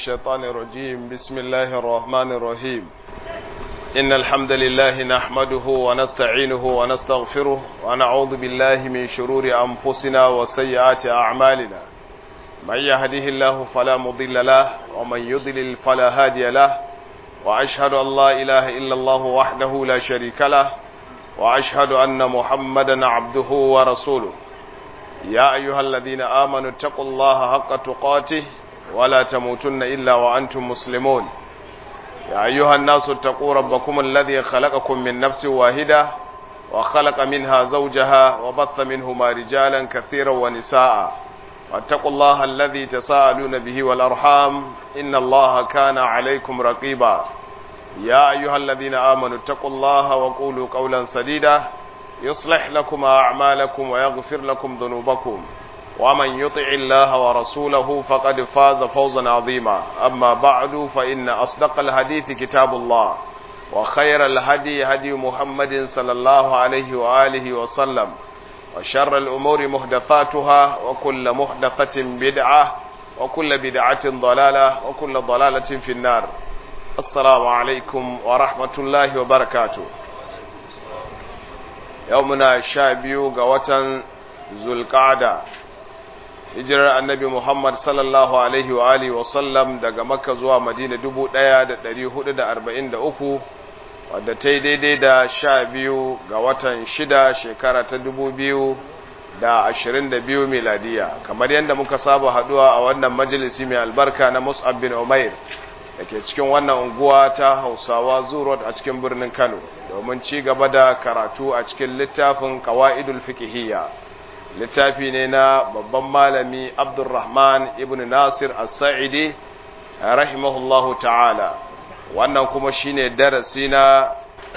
الشيطان الرجيم بسم الله الرحمن الرحيم إن الحمد لله نحمده ونستعينه ونستغفره ونعوذ بالله من شرور أنفسنا وسيئات أعمالنا من يهده الله فلا مضل له ومن يضلل فلا هادي له وأشهد أن لا إله إلا الله وحده لا شريك له وأشهد أن محمدا عبده ورسوله يا أيها الذين آمنوا اتقوا الله حق تقاته ولا تموتن إلا وأنتم مسلمون يا أيها الناس اتقوا ربكم الذي خلقكم من نفس واحدة وخلق منها زوجها وبث منهما رجالا كثيرا ونساء واتقوا الله الذي تساءلون به والأرحام إن الله كان عليكم رقيبا يا أيها الذين آمنوا اتقوا الله وقولوا قولا سديدا يصلح لكم أعمالكم ويغفر لكم ذنوبكم ومن يطع الله ورسوله فقد فاز فوزا عظيما أما بعد فإن أصدق الحديث كتاب الله وخير الهدي هدي محمد صلى الله عليه وآله وسلم وشر الأمور محدثاتها وكل محدثة بدعة وكل بدعة ضلالة وكل ضلالة في النار السلام عليكم ورحمة الله وبركاته يومنا شابيو قوة ذو القعدة hijirar annabi Muhammad sallallahu alaihi wa alihi wa sallam daga Makka zuwa Madina 1443 wadda ta yi daidai da 12 ga watan 6 shekara ta 2022 miladiya kamar yadda muka saba haduwa a wannan majalisi mai albarka na Mus'ab bin Umair dake cikin wannan unguwa ta Hausawa Zurot a cikin birnin Kano domin ci gaba da karatu a cikin littafin Qawaidul Fiqhiyya littafi ne na babban malami Abdurrahman ibn Nasir As-Sa'idi rahimahullahu ta'ala wannan kuma shine darasi na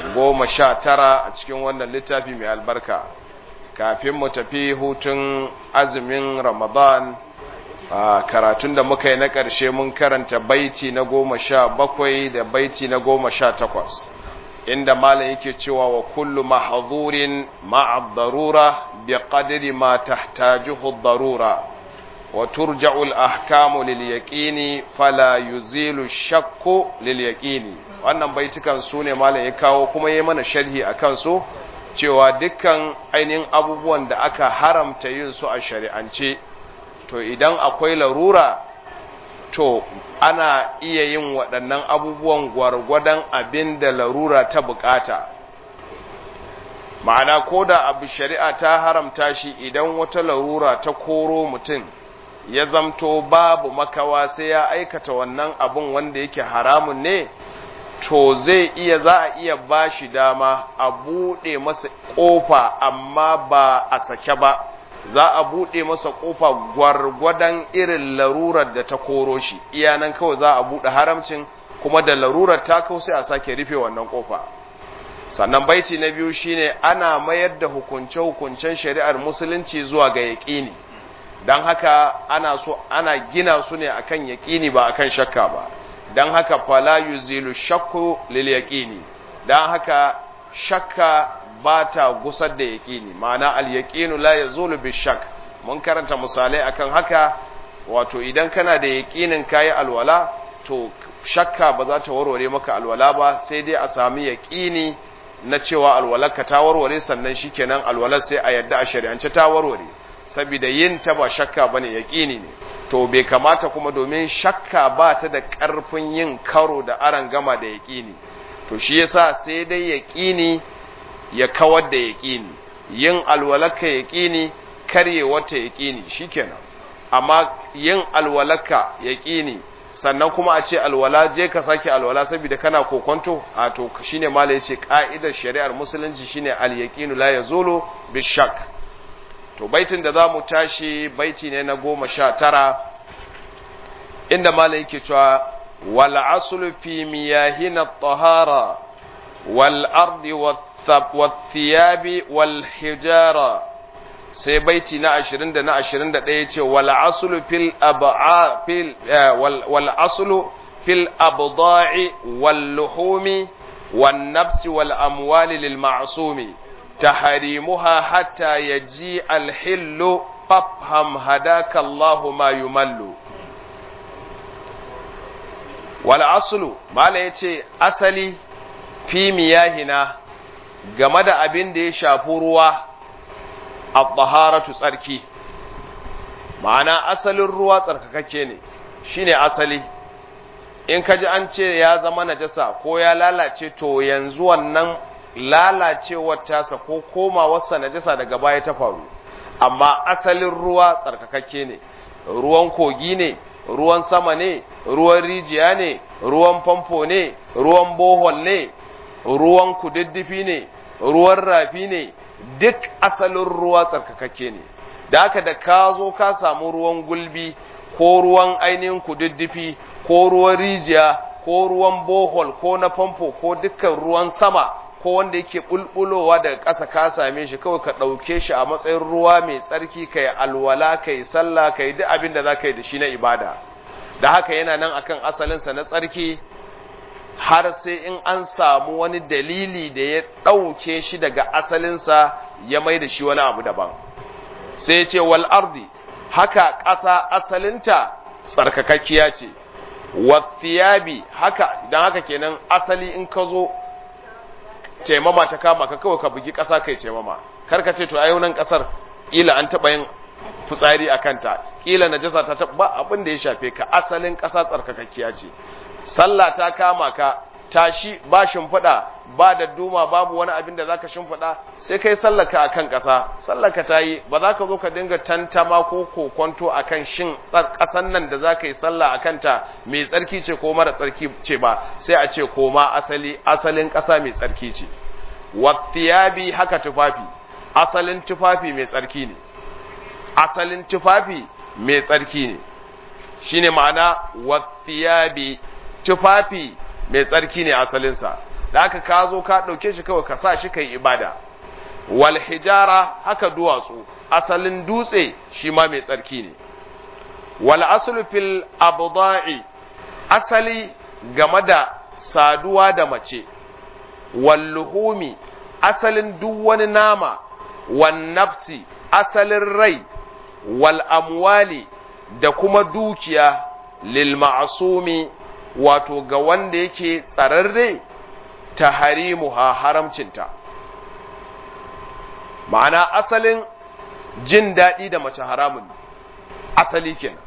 19 a cikin wannan littafi mai albarka kafin mu tafi hutun azumin Ramadan karatun da muka yi na ƙarshe mun karanta baiti na 17 da baiti na 18 inda malam yake cewa wa kullu mahdhurin ma'a ad-darura biqadri ma tahtajuhu ad-darura wa turja'u al-ahkamu lil-yaqini fala yuzilu ash-shakku lil-yaqini wannan baitukan su ne malam ya kawo kuma yayi mana sharhi akan su cewa dukkan ainihin abubuwan da aka haramta yin su a shari'ance to idan akwai larura to ana iya yin waɗannan abubuwan gwargwadon abin da larura ta bukata ma'ana ko da abu shari'a ta haramta shi idan wata larura ta koro mutum ya zamto babu makawa sai ya aikata wannan abun wanda yake haramun ne to zai iya za a iya bashi dama a buɗe masa ƙofa amma ba a sake ba za a buɗe masa ƙofa gwargwadon irin larurar da ta koro shi iyanan kawai za a buɗe haramcin kuma da larurar ta kawo sai a sake rufe wannan ƙofa sannan baiti na biyu shine ana mayar da hukunce-hukuncen shari'ar musulunci zuwa ga yaƙini don haka ana gina su ne akan yaƙini ba akan shakka ba don haka fala yuzilu shakku lil yaƙini don haka shakka ba ta gusar da yaƙini ma'ana al-yaqinu la yazulu bi-shak mun karanta misalai akan haka wato idan kana da yaƙinin kai alwala to shakka ba za ta warware maka alwala ba sai dai a sami yaƙini na cewa alwalarka ta warware sannan shikenan alwalar sai a yadda a shari'ance ta warware saboda yin ta ba shakka bane yaƙini ne to bai kamata kuma domin shakka ba ta da ƙarfin yin karo da aran gama da yaƙini to shi yasa sai dai yaƙini ya kawar da yaƙini yin alwalaka yaƙini karye wata yaƙini shikenan amma yin alwalaka yaƙini sannan kuma a ce alwala je ka sake alwala saboda kana kokonto a to shine mala yace ka'idar shari'ar musulunci shine al-yaqinu la yazulu bishak to baitin da zamu tashi baiti ne na 19 inda mala yake cewa wal aslu fi miyahina at-tahara wal ardi والثياب والحجارة sai baiti na 20 da na 21 yace wal aslu fil ab'a fil wal aslu fil abda'i wal luhumi wan nafsi wal amwali lil ma'sumi tahrimuha hatta yaji al hillu fafham hadaka Allah ma yumallu wal aslu mala yace asali fi miyahina game da abin da ya shafi ruwa at-taharatu tsarki, ma'ana asalin ruwa tsarkakakke ne shine asali. In kaji an ce ya zama najasa ko ya lalace, to yanzu wannan lalacewar tasa ko komawarsa najasa daga baya ta faru, amma asalin ruwa tsarkakakke ne. Ruwan kogi ne, ruwan sama ne, ruwan rijiya ne, ruwan famfo ne, ruwan bohol ne, ruwan kududdufi ne, ruwan rafi ne, duk asalin ruwa tsarkakakke ne. Da haka da ka zo ka samu ruwan gulbi ko ruwan ainihin kududdufi ko ruwan rijiya ko ruwan bohol ko na famfo ko dukkan ruwan sama ko wanda yake bulbulowa daga ƙasa, ka same shi kawai ka ɗauke shi a matsayin ruwa mai tsarki, ka yi alwala, ka yi sallah, ka yi duk abin da za ka yi da shi na ibada. Da haka yana nan akan asalinsa na tsarki har sai in an samu wani dalili da ya ɗauke shi daga asalinsa ya mai da shi wani abu daban. Sai ce wal ardi, haka ƙasa asalinta tsarkakakkiya ce, wa thiyabi, haka idan haka kenan asali in ka zo taimama ta kama ka kawai ka bugi ƙasa kai taimama, kar ka ce to ayo nan ƙasar ƙila an taɓa yin fitsari a kanta, ƙila najasa ta taɓa, abin da ya shafe ka, asalin ƙasa tsarkakakkiya ce. Sallah ta kama ka, tashi ba shimfiɗa ba da duma, babu wani abin da zaka shimfiɗa, sai kai sallaka akan ƙasa, sallaka ta yi, ba za ka zo ka dinga tantama ko kokonto akan shin ƙasan nan da za ka yi sallah akan ta mai tsarki ce ko mara tsarki ce ba, sai a ce koma asalin ƙasa mai tsarki ce. Wathiyabi, haka tufafi, asalin tufafi mai tsarki ne, asalin tufafi mai tsarki ne, shine ma'ana wathiyabi, tufafi mai tsarki ne asalinsa. Da haka ka zo ka ɗauke shi kawai ka sa shi kai ibada. Wal hijara, haka duwatsu, asalin dutse shi ma mai tsarki ne. Wal aslu fil abda'i, asali game da saduwa da mace. Wal luhumi, asalin duk wani nama. Wan nafsi, asalin rai. Wal amwali, da kuma dukiya. Lil ma'sumi, wato ga wanda yake tsararre, taharimuha, haramcinta. Ma'ana asalin jin daɗi da mace haramun ne, asali kenan.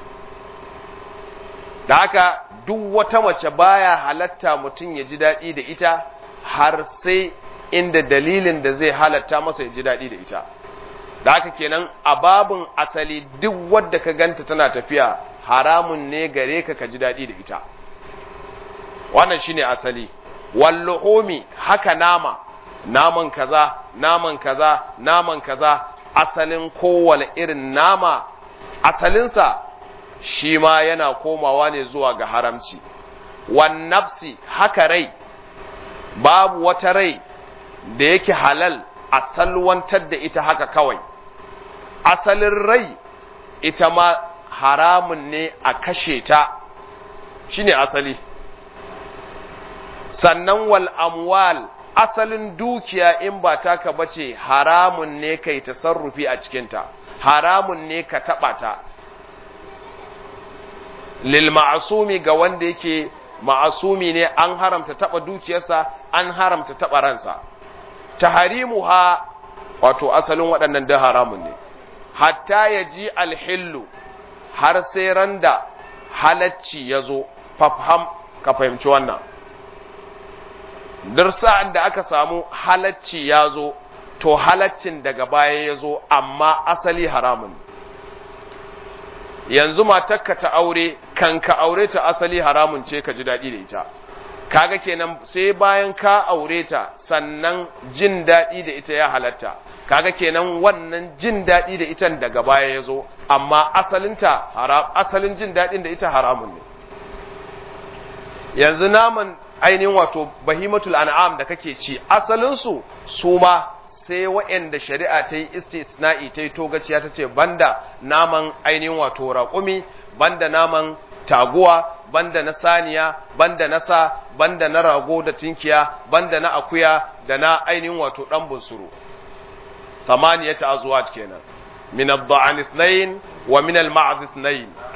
Da haka duk wata mace baya halatta mutum ya ji daɗi da ita har sai inda dalilin da zai halatta masa ya ji daɗi da ita. Da haka kenan a babin asali duk wadda ka ganta tana tafiya haramun ne gare ka ji daɗi da ita. Wannan shine asali. Walluhumi, haka nama, naman kaza, naman kaza, naman kaza, asalin kowane irin nama, asalinsa shi ma yana komawa ne zuwa ga haramci. Wan nafsi, haka rai, babu wata rai da yake halal a salwantar da ita haka kawai. Asalin rai ita ma haramun ne a kashe ta, shine asali. Sannan wal amwal, asalin dukiya in ba taka bace haramun ne kai tasarrufi a cikinta, haramun ne ka taɓa ta. Lil ma'asumi, ga wanda yake ma'asumi ne, an haramta taɓa dukiyarsa, an haramta taɓa ransa. Taharimuha, wato asalin waɗannan da haramun ne. Hatta ya ji alhillu, har sai randa halacci ya zo, fafham, ka fahimci wannan. Sa'an da aka samu halacci ya zo, to halaccin daga baya ya zo, amma asali haramun. Yanzu matakka ta aure, kan ka aure ta asali haramun ce, ka ji daɗi da ita. Kaga kenan sai bayan ka aure ta sannan jin daɗi da ita ya halatta. Kaga kenan wannan jin daɗi da ita daga baya ya zo, amma asalinta asalin jin daɗin da ita haramun ne. Yanzu naman ainihin wato bahimatul an'am da kake ci, asalinsu su ma sai waɗanda shari'a ta yi istisna'i, ta yi togaciya, ta ce banda naman ainihin wato raƙumi, banda naman taguwa, banda na saniya, banda na sa, banda na rago da tinkiya, banda na akuya da na ainihin wato ɗan bunsuru. Thamaniyata azwaj kenan, min ad-da'an ithnayn wa min al-ma'z ithnayn.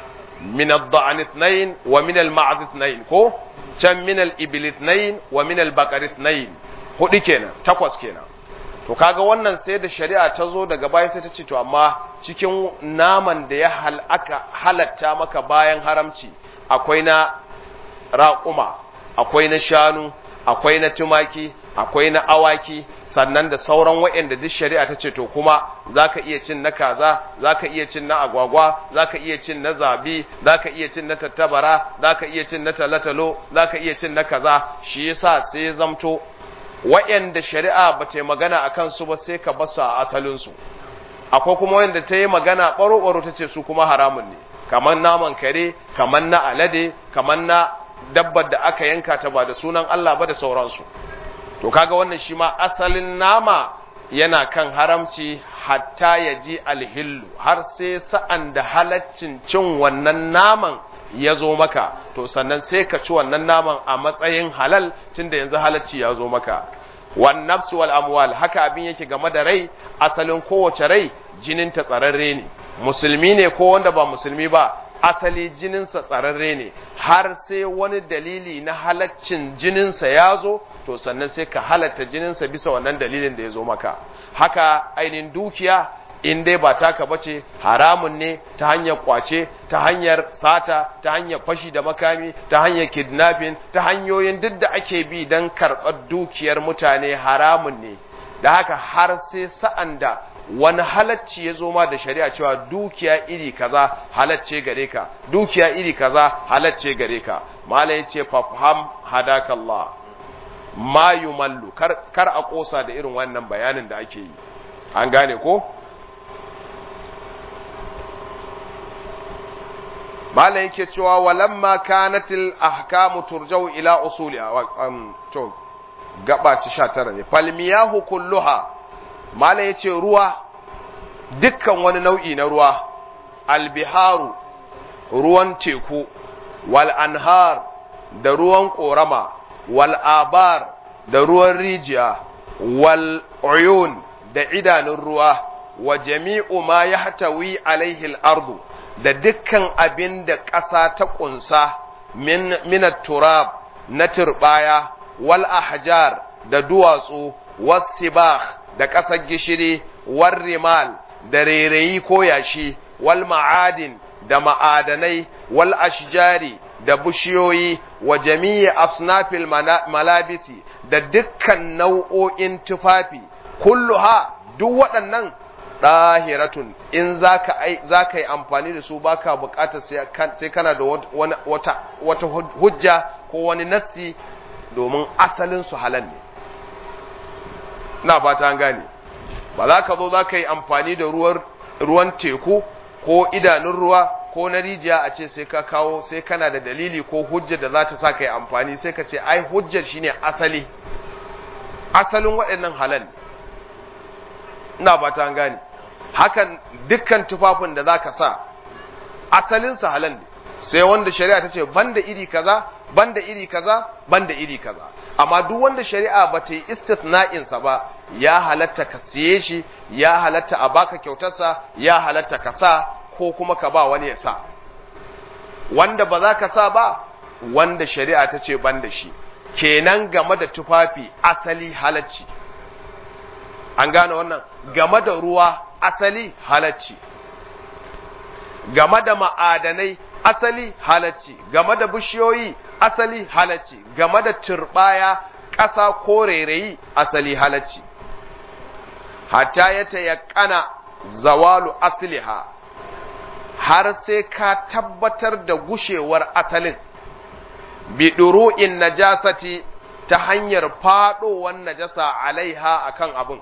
min ad-da'n ithnayn wa min al-ma'z ithnayn ko can min al-ibil ithnayn wa min al-baqar ithnayn hudu kenan takwas kenan to kaga wannan sai da shari'a ta zo daga baya sai ta ce to amma cikin naman da ya halatta maka bayan haramci akwai na raƙuma akwai na shanu akwai na tumaki akwai na awaki sannan da sauran waɗanda duk shari'a ta ce to kuma zaka iya cin na kaza zaka iya cin na agwagwa zaka iya cin na zabi zaka iya cin na tattabara zaka iya cin na talatalo zaka iya cin na kaza shi yasa sai zamto waɗanda shari'a ba ta yi magana a kansu ba sai ka basu a asalinsu akwai kuma wanda ta yi magana ɓaro-ɓaro ta ce su kuma haramun ne kamar naman kare kamar na alade kamar na dabbar da aka yanka ta ba da sunan Allah ba da sauransu to kaga wannan shi ma asalin nama yana kan haramci hatta ya ji alhillu har sai sa'an da halaccin cin wannan naman ya zo maka to sannan sai ka ci wannan naman a matsayin halal tunda yanzu halacci ya zo maka wan nafsu wal amwal haka abin yake game da rai asalin kowace rai jinin ta tsararre ne musulmi ne ko wanda ba musulmi ba asali jininsa tsararre ne har sai wani dalili na halaccin jininsa ya zo to sannan sai ka halatta jininsa bisa wannan dalilin da ya zo maka haka ainihin dukiya in dai ba taka bace haramun ne ta hanyar kwace ta hanyar sata ta hanyar fashi da makami ta hanyar kidnapping ta hanyoyin duk da ake bi don karɓar dukiyar mutane haramun ne da haka har sai sa'an da wani halacci ya zo ma da shari'a cewa dukiya iri kaza halacce gare ka dukiya iri kaza halacce gare ka malai yace fafham hadakallah ma yumallu kar a kosa da irin wannan bayanin da ake yi an gane ko malai yake cewa walamma kanatil ahkamu turjau ila usuliha to gaba ci 19 ne falmiyahu kulluha malai yace ruwa dukkan wani nau'i na ruwa albiharu ruwan teku wal anhar da ruwan korama wal abar da ruwan rijiya wal uyun da idanun ruwa wa jami'u ma yahtawi alaihi al-ardu da dukkan abin da ƙasa ta ƙunsa min turab na turbaya wal ahjar da duwatsu was sibah da ƙasar gishiri war rimal da rairayi ko yashi wal ma'adin da ma'adanai wal ashjari da bishiyoyi wa jami'i asnafil malabisi da dukkan nau'o'in tufafi kulluha duk waɗannan ɗahiratun in za ka yi amfani da su baka bukatar sai kana da wata hujja ko wani nassi domin asalin su halal ne na fata an gane ba za ka zo za ka yi amfani da ruwan teku ko idanun ruwa ko na rijiya a ce sai ka kawo sai kana da dalili ko hujja da za ta sa ka yi amfani sai ka ce ai hujjar shine asalin waɗannan halal ina fata an gane hakan dukkan tufafin da za ka sa asalinsa halal ne sai wanda shari'a ta ce banda iri kaza banda iri kaza banda iri kaza amma duk wanda shari'a ba ta yi istithna'insa ba ya halatta ka siye shi ya halatta a baka kyautarsa ya halatta ka sa ko kuma ka ba wani ya sa wanda ba za ka sa ba wanda shari'a ta ce banda shi kenan game da tufafi asali halacci an gane wannan game da ruwa asali halacci game da ma'adanai asali halacci game da bishiyoyi asali halacci game da turbaya ƙasa ko rairayi asali halacci hatta ya tayakkana zawalu asliha har sai ka tabbatar da gushewar asalin biduru'in najasati ta hanyar fadowar najasa alaiha akan abun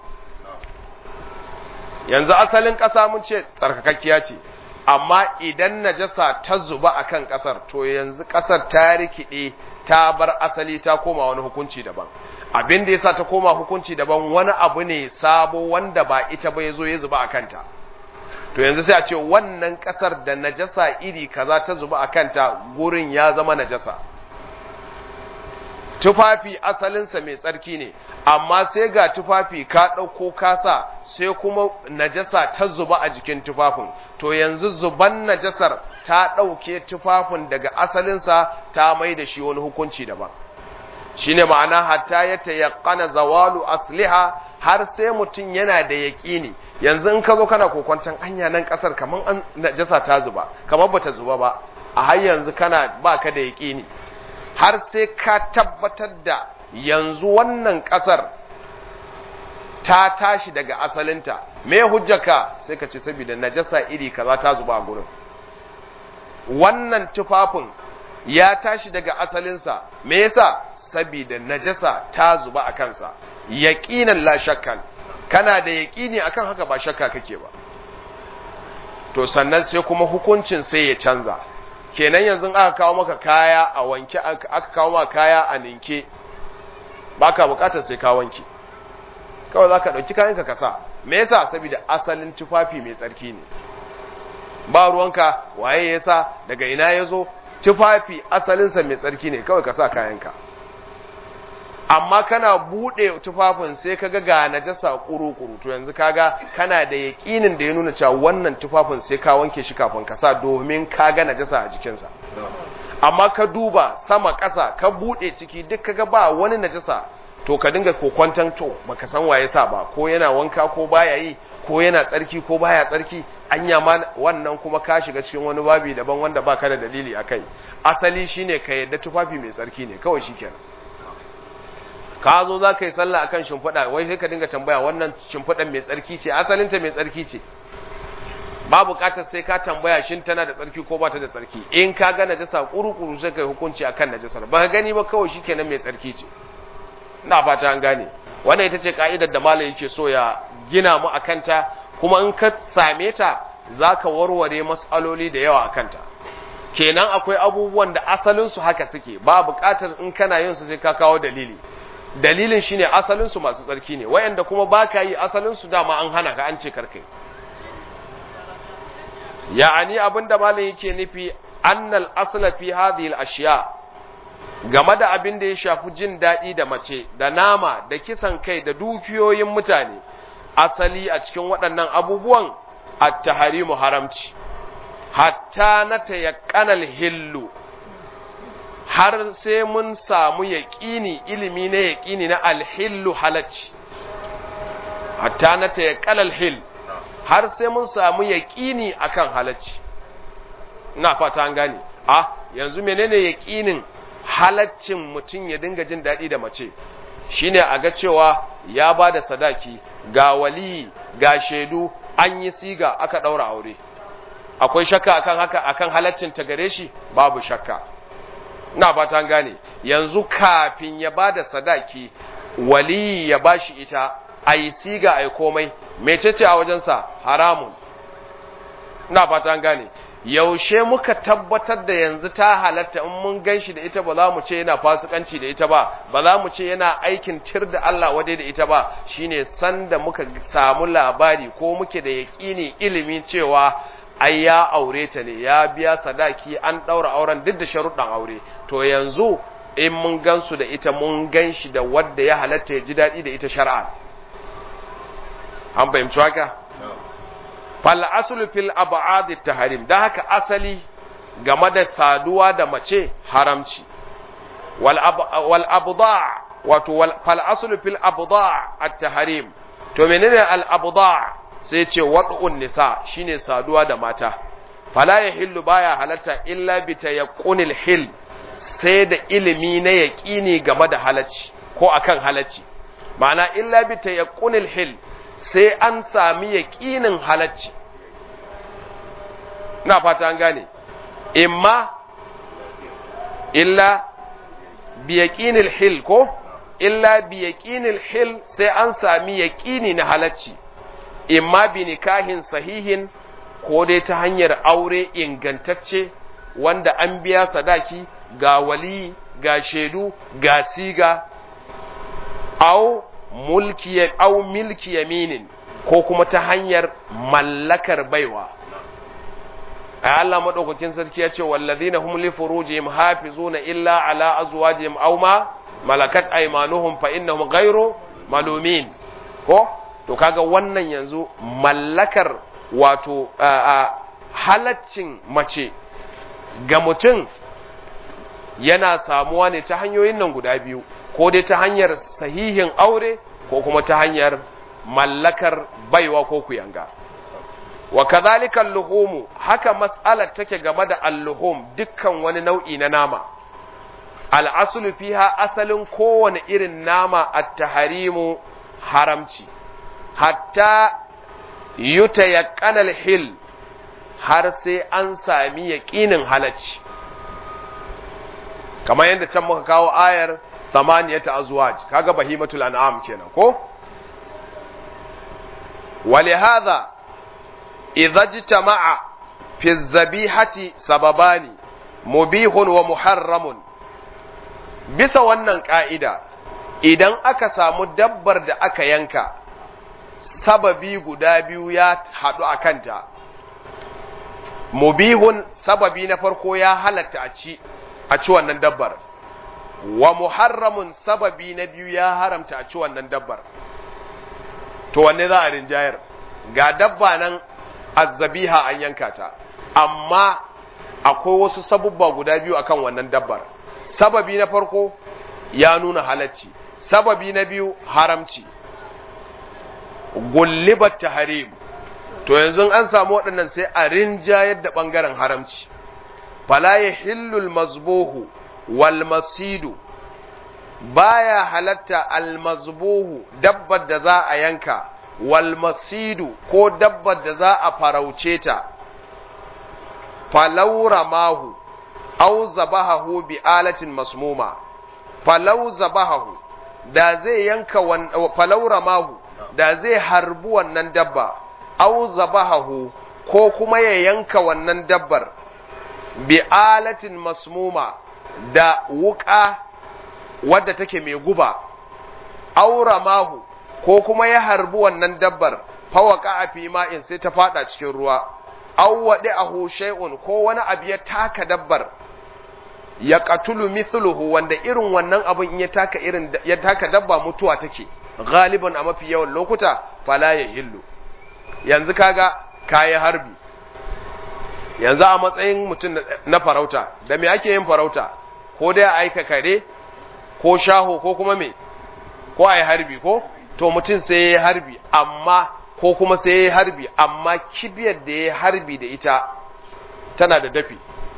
yanzu asalin ƙasa mun ce tsarkakakkiya ce amma idan najasa ta zuba akan ƙasar to yanzu ƙasar ta rikide ta bar asali ta koma wani hukunci daban abin da yasa ta koma hukunci daban wani abu ne sabo wanda ba ita ba yazo ya zuba akan ta to yanzu sai a ce wannan ƙasar da najasa iri kaza ta zuba akan ta gurin ya zama najasa tufafi asalinsa mai tsarki ne amma sai ga tufafi ka ɗauko kasa sai kuma najasa ta zuba a jikin tufafin to yanzu zuban najasar ta ɗauke tufafin daga asalinsa ta mai da shi wani hukunci daban shine ma'ana hatta ya tayaqqana zawalu asliha har sai mutum yana da yaƙini yanzu in ka zo kana kokwantan anya nan ƙasar kaman an najasa ta zuba kamar bata zuba ba a har yanzu kana baka da yaƙini har sai ka tabbatar da yanzu wannan ƙasar ta tashi daga asalinta me hujjaka sai ka ce saboda najasa iri kaza ta zuba a gurin wannan tufafin ya tashi daga asalinsa me yasa saboda najasa ta zuba a kansa yaqinan la shakkan kana da yaqini akan haka ba shakka kake ba to sannan sai kuma hukuncin sai ya canza kenan yanzu aka kawo maka kaya a wanke aka kawo maka kaya a ninke baka bukatar sai ka wanke kawai zaka dauki kayan ka kasa me yasa saboda asalin tufafi mai tsarki ne ba ruwanka waye yasa daga ina yazo tufafi asalinsa mai tsarki ne kawai ka sa kayanka amma kana bude tufafin sai kaga ga najasa kuru-kuru to yanzu kaga kana da yakinin da ya nuna cewa wannan tufafin sai ka wanke shi kafin ka sa domin kaga najasa a jikinsa amma ka duba sama ƙasa ka bude ciki duk kaga ba wani najasa to ka dinga kokwantan to baka san waye sa ba ko yana wanka ko baya yi ko yana tsarki ko baya tsarki anya ma wannan kuma ka shiga cikin wani babi daban wanda baka da dalili akai asali shine ka yadda tufafi mai tsarki ne kawai shikenan ka zo za ka yi sallah akan shimfiɗa wai sai ka dinga tambaya wannan shimfiɗan mai tsarki ce asalinta mai tsarki ce ba buƙatar sai ka tambaya shin tana da tsarki ko ba ta da tsarki in ka ga najasa kuru-kuru sai ka yi hukunci akan najasar ba ka gani ba kawai shikenan mai tsarki ce ina fata an gane wannan ita ce ka'idar da malam yake so ya gina mu akan ta kuma in ka same ta zaka warware mas'aloli da yawa akan ta kenan akwai abubuwan da asalin su haka suke ba buƙatar in kana yin su sai ka kawo dalili dalilin shine asalin su masu tsarki ne wayanda kuma baka yi asalin su dama an hana ka an ce karkai ya'ani abinda malam yake nufi annal asla fi hadhihi al-ashya game da abin da ya shafi jin daɗi da mace da nama da kisan kai da dukiyoyin mutane asali a cikin waɗannan abubuwan at-tahrimu haramci hatta na tayaqqanal hillu har sai mun samu yaƙini ilimi na yaƙini na alhillu halacci hatta na tayaqqanal hill har sai mun samu yaƙini akan halacci ina fata an gane yanzu menene yaƙinin halaccin mutum ya dinga jin daɗi da mace shine a ga cewa ya ba da sadaki ga wali ga shaidu an yi siga aka ɗaura aure akwai shakka akan haka akan halaccin ta gare shi babu shakka ina ba ta gane yanzu kafin ya ba da sadaki wali ya ba shi ita a yi siga a yi komai mecece a wajensa haramun ina ba ta gane yaushe muka tabbatar da yanzu ta halatta in mun ganshi da ita ba za mu ce yana fasikanci da ita ba ba za mu ce yana aikin tir da Allah wadai da ita ba shine sanda muka samu labari ko muke da yaƙini ilimi cewa ai ya aure ta ne ya biya sadaki an daura auren duk da sharuɗan aure to yanzu in mun gansu da ita mun ganshi da wanda ya halatta ya ji daɗi da ita shar'a an fahimci haka fal aslu fil ab'ad at-tahrim da haka asali game da saduwa da mace haramci wal abda wato fal aslu fil abda at-tahrim to menene al abda sai ce wad'un nisa shine saduwa da mata fala yahillu baya halatta illa bi tayaqqunil hil sai da ilimi na yaqini game da halacci ko akan halacci ma'ana illa bi tayaqqunil hil sai an sami yaƙinin halacci na fata an gane imma illa bi yaqinil hil ko illa bi yaqinil hil sai an sami yaƙini na halacci imma bi nikahin sahihin ko dai ta hanyar aure ingantacce wanda an biya sadaki ga wali ga shaidu ga siga au milki yaminin ko kuma ta hanyar mallakar baiwa Allah madaukakin sarki ya ce wallazina hum li furujihim hafizuna illa ala azwajihim aw ma malakat aymanuhum fa innahum ghayru malumin ko to kaga wannan yanzu mallakar wato halaccin mace ga mutum yana samuwa ne ta hanyoyin nan guda biyu, ko dai ta hanyar sahihin aure ko kuma ta hanyar mallakar baiwa ko kuyanga. Wa kadhalika al-luhum, haka mas'alar take game da al-luhum, dukkan wani nau'i na nama. Al-aslu fiha, asalin kowane irin nama at-tahrimu, haramci, hatta yutayaqqana al-hil, har sai an sami yaqinin halacci. Kamar yadda can muka kawo ayar samaniyata azwaj, kaga bahimatul an'am kenan ko? ولهذا إذا اجتمع في الذبيحة سببان مبيح ومحرم bisa wannan ka'ida idan aka samu dabbar da aka yanka sababi guda biyu ya haɗu a kanta, mubihun sababi na farko ya halatta a ci wannan dabbar, wa muharramun sababi na biyu ya haramta a ci wannan dabbar, to wanne za a rinjayar? Ga dabba nan azzabiha an yanka ta, amma akwai wasu sabubba guda biyu akan wannan dabbar. Sababi na farko ya nuna halacci, sababi na biyu haramci. Gullibat tahrim, to yanzu an samu waɗannan sai a rinjayar da ɓangaren haramci. Fala yahillul mazbuhu wal masidu, baya halatta al mazbuhu dabbar da za a yanka, wal masidu ko dabbar da za a farauce ta, falau ramahu aw zabahahu bi alatin masmuma, falau zabahahu da zai yanka falau ramahu da zai harbi wannan dabba, aw zabahahu ko kuma ya yanka wannan dabbar bi alatin masmuma da wuka wadda take mai guba, aw ramahu ko kuma ya harbi wannan dabbar fawaka a fi ma'in sai ta fada cikin ruwa, aw wadi'ahu shay'un ko wani abu ya taka dabbar, ya qatulu mithluhu wanda irin wannan abun in ya taka dabba mutuwa take galiban a mafi yawan lokuta, fala ya hillu. Yanzu kaga kayi harbi, yanzu a matsayin mutum na farauta, da me ake yin farauta? Ko dai a aika kare ko shaho ko kuma me, ko a yi harbi ko? To mutum sai ya harbi, amma ko kuma sai ya harbi, amma kibiyar da ya harbi da ita tana da dafi.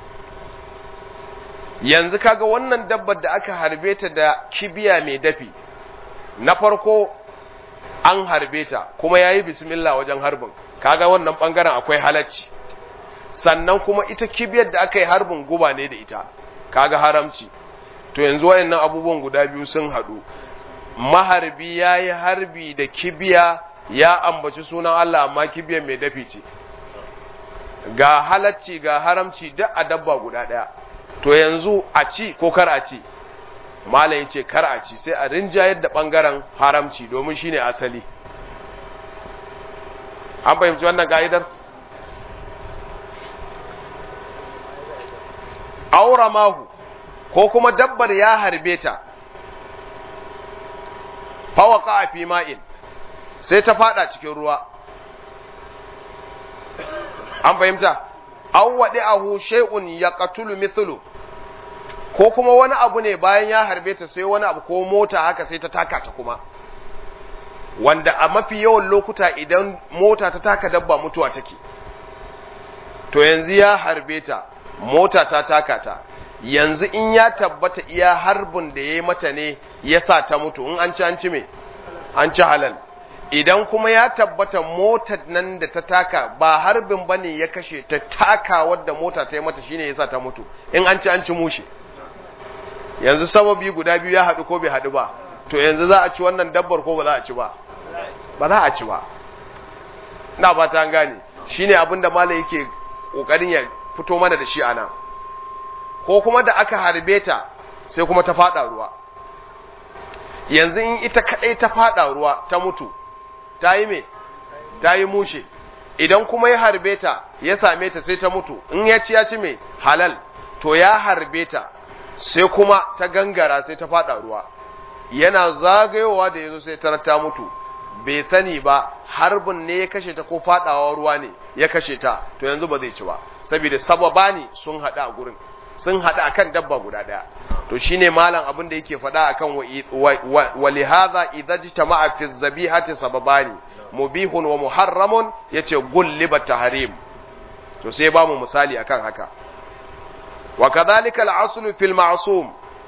Yanzu kaga wannan dabbar da aka harbe ta da kibiya mai dafi, na farko an harbe ta kuma yayi bismillah wajen harbin, kaga wannan bangaren akwai halacci. Sannan kuma ita kibiyar da aka yi harbin guba ne da ita, kaga haramci. To yanzu wayannan abubuwan guda biyu sun haɗu. Maharbi ya yi harbi da kibiya, ya ambaci sunan Allah amma kibiyar mai dafi ce, ga halacci ga haramci duk a dabba guda ɗaya. To yanzu a ci ko kar a ci? Malam ya ce kar a ci, sai a rinjayar da ɓangaren haramci domin shine asali. An fahimci wannan ka'idar? Aura mahu ko kuma dabbar ya harbe ta, fawaka a fi ma'in sai ta fada cikin ruwa. An fahimta? An waɗi ahu shay'un ya qatulu mithlu, ko kuma wani abu ne bayan ya harbe ta sai wani abu ko mota haka sai ta taka ta kuma, wanda a mafi yawan lokuta idan mota ta taka dabba mutuwa take. To yanzu ya harbe ta, mota ta taka ta, yanzu in ya tabbata iya harbin da ya yi mata ne ya sa ta mutu, in an ci me? An ci halal. Idan kuma ya tabbata motar nan da ta taka ba harbin ba ne ya kashe ta, taka wadda mota ta yi mata shine ya sa ta mutu, in an ci mushe. Yanzu sababi guda biyu ya haɗu ko bai haɗu ba? To yanzu za a ci wannan dabbar ko ba za a ci ba? Ba za a ci ba. Ina ba ta gane, shine abin da malai yake ƙoƙarin ya fito mana da shi a nan. Ko kuma da aka harbe ta sai kuma ta faɗa ruwa. Yanzu in ita kaɗai ta faɗa ruwa ta mutu, ta yi me? Ta yi mushe. Idan kuma ya harbe ta ya same ta sai ta mutu, in ya ci me? Halal. To ya harbe ta sai kuma ta gangara sai ta fada ruwa, yana zagayowa da yazo sai ta mutu, bai sani ba harbin ne ya kashe ta ko fadawa ruwa ne ya kashe ta, to yanzu ba zai ci ba, saboda sababani sun hada a gurin, sun hada akan dabba guda daya. To shine malam abin da yake faɗa akan wa lihaza idza jitama'a fi zabihati sababani mubihun wa muharramun, yace gulliba tahrim. to sai ba mu misali akan haka. Wa kadhalika al-aslu fil ma'sum,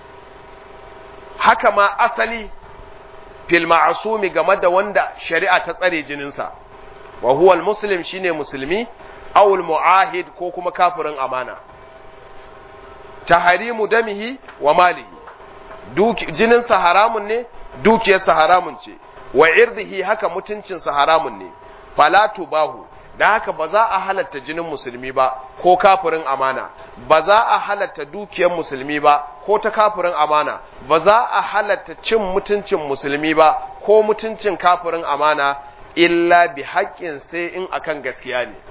haka ma asali fil ma'sumi game da wanda shari'a ta tsare jininsa, wa huwa al-muslim shine musulmi, aw al-mu'ahid ko kuma kafirin amana. Taharimu damihi wa malihi, jininsa haramun ne, dukiyarsa haramun ce, wa irdihi haka mutuncinsa haramun ne, fala tubahu, da haka ba za a halatta jinin musulmi ba ko kafirin amana, ba za a halatta dukiyar musulmi ba ko ta kafirin amana, ba za a halatta cin mutuncin musulmi ba ko mutuncin kafirin amana, illa bi haƙƙin sai in akan gaskiya ne.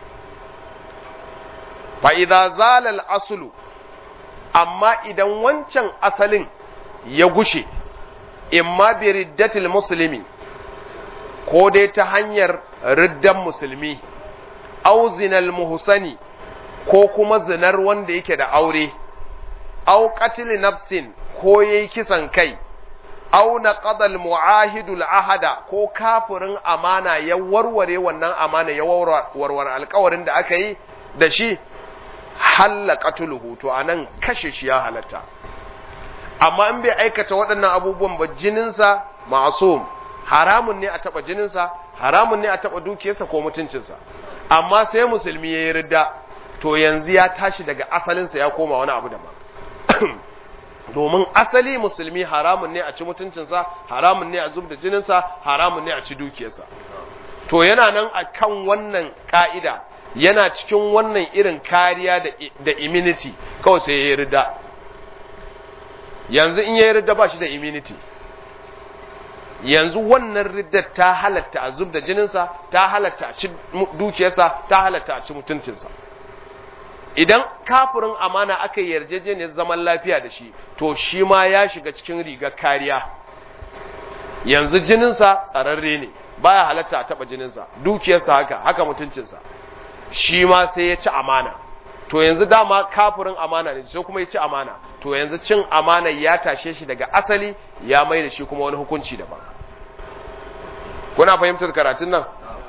Fa idza zala al-aslu, amma idan wancan asalin ya gushe, imma bi riddatil muslimi, ko dai ta hanyar riddan musulmi, au zinal muhsani, ko kuma zinar wanda yake da aure, au qatl nafsin, ko yayi kisan kai, au naqadal muahidul ahada, ko kafirin amana ya warware wannan amana, ya warware alƙawarin da aka yi da shi, halla qatluhu, to anan kashe shi ya halatta. Amma in bai aikata waɗannan abubuwan ba, jininsa ma'sum, haramun ne a taɓa jininsa, haramun ne a taɓa dukiyarsa ko mutuncinsa. Amma sai musulmi ya yi ridda, to yanzu ya tashi daga asalinsa ya koma wani abu daban. Domin asali musulmi haramun ne a ci mutuncinsa, haramun ne a zub da jininsa, haramun ne a ci dukiyarsa. To yana nan a kan wannan ƙa'ida, yana cikin wannan irin kariya da immunity, kawai sai ya yi ridda. Yanzu in ya yi ridda ba shi da immunity. Yanzu wannan riddar ta halatta a zub da jininsa, ta halatta a ci dukiyarsa, ta halatta a ci mutuncinsa. Idan kafirin amana aka yi yarjejeniyar zaman lafiya da shi, to shi ma ya shiga cikin rigar kariya. Yanzu jininsa tsararre ne, baya halatta a taɓa jininsa, dukiyarsa haka mutuncinsa. Shi ma sai ya ci amana. To yanzu dama kafirin amana ne, sai kuma ya ci amana. To yanzu cin amana ya tashe shi daga asali, ya mai da shi kuma wani hukunci daban. Kuna fahimtar karatun nan?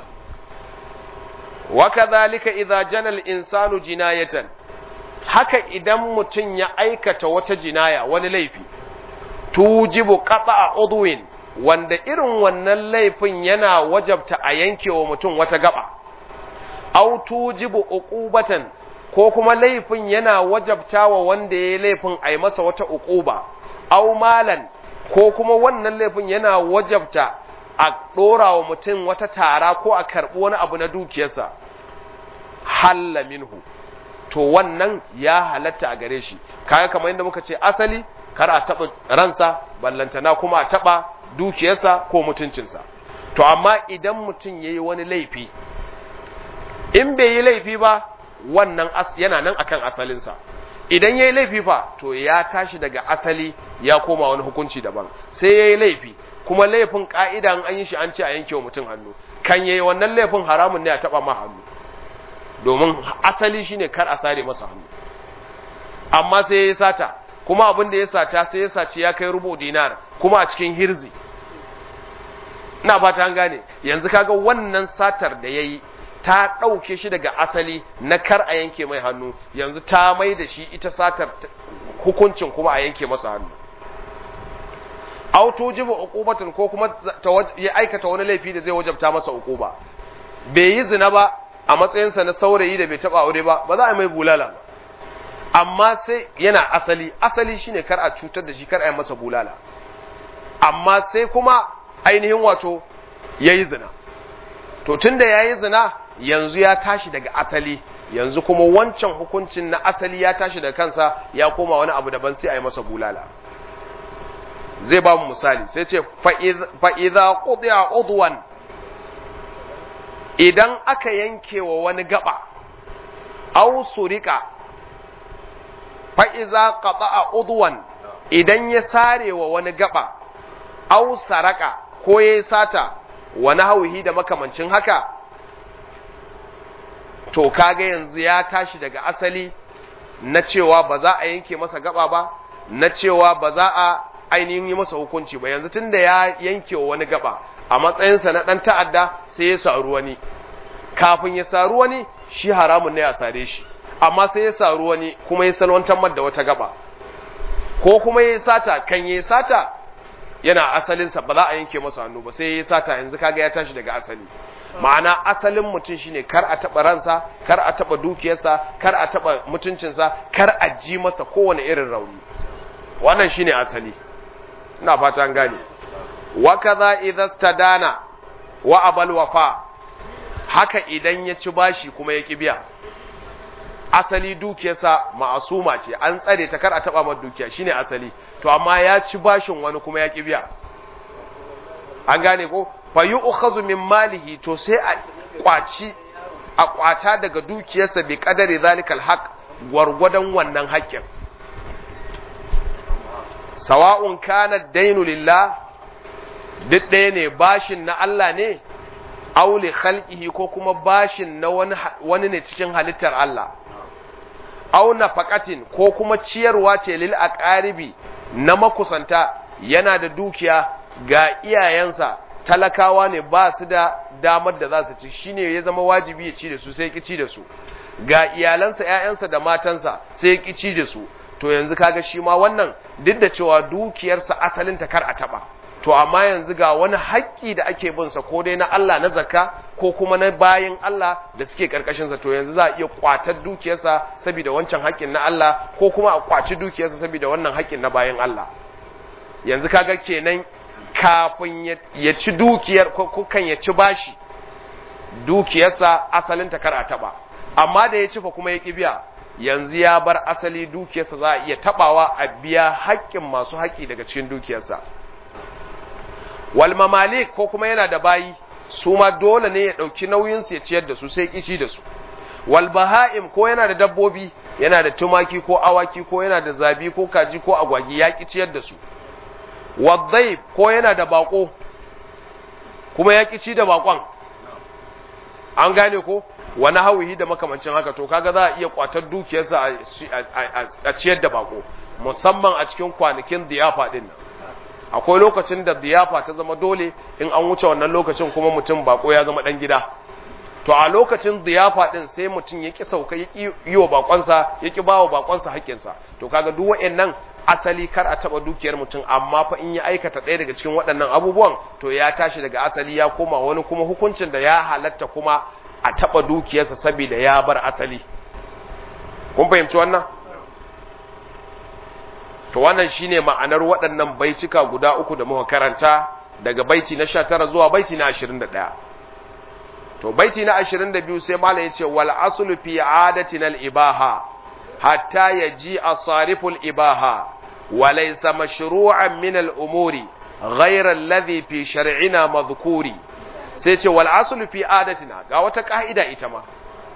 Wa kadhalika idza jana al-insanu jinayatan, haka idan mutum ya aikata wata jinaya, wani laifi, tujibu qata'a udwin, wanda irin wannan laifin yana wajabta a yankewa mutum wata gaba, aw tujibu uqubatan, ko kuma laifin yana wajabtawa wanda yayi laifin ai masa wata uquba, aw malan, ko kuma wannan laifin yana wajabta a ɗora wa mutum wata tara ko a karɓi wani abu na dukiyarsa, halla minhu, to wannan ya halatta a gare shi. Kaga kamar yadda muka ce asali kar a taɓa ransa, ballantana kuma a taɓa dukiyarsa ko mutuncinsa. To amma idan mutum ya yi wani laifi, in bai yi laifi ba, wannan yana nan akan asalinsa. Idan ya yi laifi fa, to ya tashi daga asali ya koma wani hukunci daban. Sai ya yi laifi, kuma laifin ƙa'ida an yi shi an ce a yanke wa mutum hannu, kan yayi wannan laifin haramun ne a taɓa ma hannu, domin asali shi ne kar a sare masa hannu. Amma sai ya yi sata, kuma abin da ya sata sai ya sace ya kai rubu dinar, kuma a cikin hirzi. Ina fata an gane, yanzu kaga wannan satar da ya yi ta ɗauke shi daga asali na kar a yanke mai hannu, yanzu ta mai da shi ita satar hukuncin kuma a yanke masa hannu. Aw tujibu uqubatan, ko kuma ya aikata wani laifi da zai wajabta masa uquba. Bai yi zina ba a matsayinsa na saurayi da bai taba aure ba, ba za a mai bulala ba. Amma sai yana asali shine kar a cutar da shi, kar a yi masa bulala. Amma sai kuma ainihin wato yayi zina. To tunda yayi zina, yanzu ya tashi daga asali, yanzu kuma wancan hukuncin na asali ya tashi daga kansa, ya koma wani abu daban, sai a yi masa bulala. Zai ba mu misali, sai ce fa'iza ƙudiya udwan, idan aka yanke wa wani gaba, au surika, fa iza qata'a udwan idan ya sare wa wani gaba aw saraka ko yayi sata wa nahwihi da makamancin haka to kaga yanzu ya tashi daga asali na cewa ba za a yanke masa gaba ba, na cewa ba za a ainihin yi masa hukunci ba. Yanzu tunda ya yanke wa wani gaba a matsayinsa na ɗan ta'adda sai ya saru wani, kafin ya saru wani shi haramun ne ya sare shi, amma sai ya saru wani kuma ya salwantar da wata gaba, ko kuma ya sata, kan ya sata yana asalinsa ba za a yanke masa hannu ba, sai ya sata yanzu kaga ya tashi daga asali. Ma'ana asalin mutum shine kar a taɓa ransa, kar a taɓa dukiyarsa, kar a taɓa mutuncinsa, kar a ji masa kowane irin rauni. Wannan shine asali. Ina fata an gane. Wa kaza idza stadana wa abal wafa, haka idan ya ci bashi kuma ya ki biya. Asali dukiyarsa ma'asuma ce, an tsare ta kar a taɓa masa dukiya, shine asali. To amma ya ci bashin wani kuma ya ki biya. An gane ko? Fa yu'khadhu min malihi, to sai a kwata daga dukiyarsa bi qadari zalikal haqq, gwargwadon wannan haƙƙin. Sawa'un kana dainu lillah, duk ɗaya ne, bashin na Allah ne, aw li khalqihi, ko kuma bashin na wani ne cikin halittar Allah, aw nafaqatin, ko kuma ciyarwa ce lil aqaribi na makusanta, yana da dukiya ga iyayensa talakawa ne ba su da damar da za su ci, shine ya zama wajibi ya ci da su sai ki ci da su, ga iyalansa ƴaƴansa da matansa sai ki ci da su. To yanzu kaga shi ma wannan duk da cewa dukiyarsa asalin ta kar a taba, to amma yanzu ga wani haƙƙi da ake bin sa, ko dai na Allah na zakka ko kuma na bayin Allah da suke karkashin sa, to yanzu za a iya kwatar dukiyarsa saboda wancan haƙƙin na Allah, ko kuma a kwaci dukiyarsa saboda wannan haƙƙin na bayin Allah. Yanzu kaga kenan kafin ya ci dukiyar ko kan ya ci bashi, dukiyarsa asalin ta kar a taba, amma da ya ci fa kuma ya ki biya, yanzu ya bar asali dukiyarsa za a iya tabawa a biya haƙƙin masu haƙƙi daga cikin dukiyarsa. Wal mamalik, ko kuma yana da bayi, su ma dole ne ya ɗauki nauyinsu ya ciyar da su sai kici da su. Wal baha'im, ko yana da dabbobi, yana da tumaki ko awaki, ko yana da zabi ko kaji ko agwagi, ya ki ciyar da su. Waddaib, ko yana da bako kuma ya ki ci da bakon, an gane ko, wani hawihi da makamancin haka, to kaga za a iya kwatar dukiyarsa a ciyar da bako, musamman a cikin kwanakin diyafa din nan. Akwai lokacin da diyafa ta zama dole, in an wuce wannan lokacin kuma mutum bako ya zama dan gida. To a lokacin diyafa din sai mutum ya ki sauka, ya ki yi wa bakonsa, ya ki ba wa bakonsa haƙƙinsa, to kaga duk waɗannan asali kar a taba dukiyar mutum, amma fa in ya aikata ɗaya daga cikin waɗannan abubuwan to ya tashi daga asali ya koma wani kuma hukuncin da ya halatta kuma a taba dukiyarsa saboda ya bar asali. Kun fahimci wannan? To wannan shine ma'anar waɗannan baicika guda uku da muka karanta, daga baiti na 19 zuwa baiti na 21. To baiti na 22 sai malam yace wal aslu fi adatina al ibaha hatta yaji asariful ibaha وليس مشروعا من الأمور غير الذي في شرعنا مذكور. سيتي والأصل في عادتنا ga wata ka'ida ita ma,